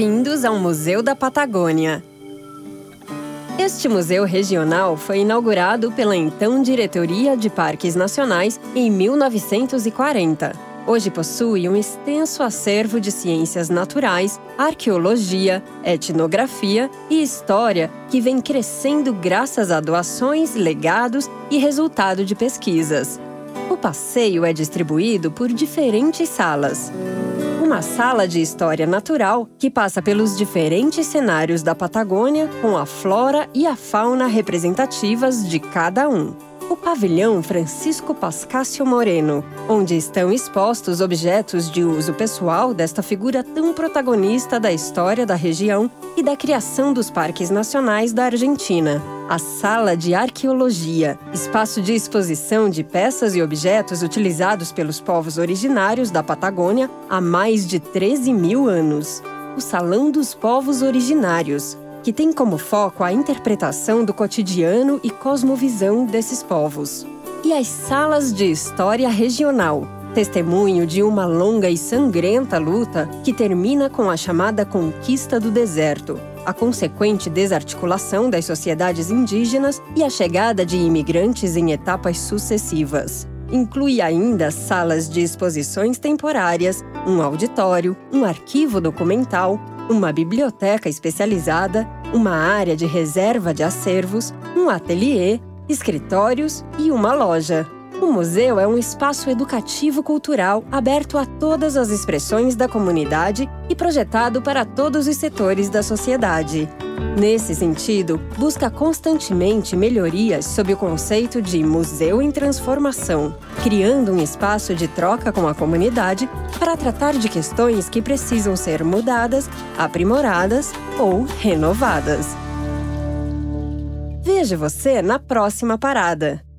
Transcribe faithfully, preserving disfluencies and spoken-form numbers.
Bem-vindos ao Museu da Patagônia. Este museu regional foi inaugurado pela então Diretoria de Parques Nacionais em mil novecentos e quarenta. Hoje possui um extenso acervo de ciências naturais, arqueologia, etnografia e história que vem crescendo graças a doações, legados e resultado de pesquisas. O passeio é distribuído por diferentes salas. Uma sala de história natural que passa pelos diferentes cenários da Patagônia com a flora e a fauna representativas de cada um. O pavilhão Francisco Pascasio Moreno, onde estão expostos objetos de uso pessoal desta figura tão protagonista da história da região e da criação dos parques nacionais da Argentina. A Sala de Arqueologia, espaço de exposição de peças e objetos utilizados pelos povos originários da Patagônia há mais de treze mil anos. O Salão dos Povos Originários, que tem como foco a interpretação do cotidiano e cosmovisão desses povos. E as salas de história regional, testemunho de uma longa e sangrenta luta que termina com a chamada Conquista do Deserto, a consequente desarticulação das sociedades indígenas e a chegada de imigrantes em etapas sucessivas. Inclui ainda salas de exposições temporárias, um auditório, um arquivo documental, uma biblioteca especializada, uma área de reserva de acervos, um ateliê, escritórios e uma loja. O museu é um espaço educativo-cultural aberto a todas as expressões da comunidade e projetado para todos os setores da sociedade. Nesse sentido, busca constantemente melhorias sob o conceito de museu em transformação, criando um espaço de troca com a comunidade para tratar de questões que precisam ser mudadas, aprimoradas ou renovadas. Veja você na próxima parada!